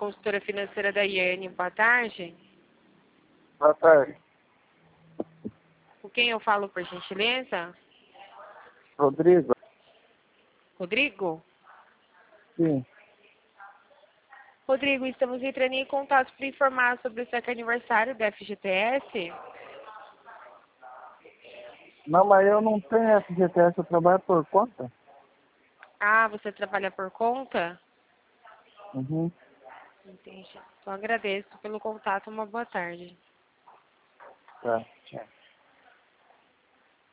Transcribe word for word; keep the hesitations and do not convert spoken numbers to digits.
consultora financeira da Iane. Boa tarde. Boa tarde. Com quem eu falo, por gentileza? Rodrigo? Rodrigo? Sim. Rodrigo, estamos entrando em contato para informar sobre o seu aniversário da F G T S. Não, mas eu não tenho F G T S, eu trabalho por conta. Ah, você trabalha por conta? Uhum. Entendi. Então agradeço pelo contato. Uma boa tarde. Tá, tchau.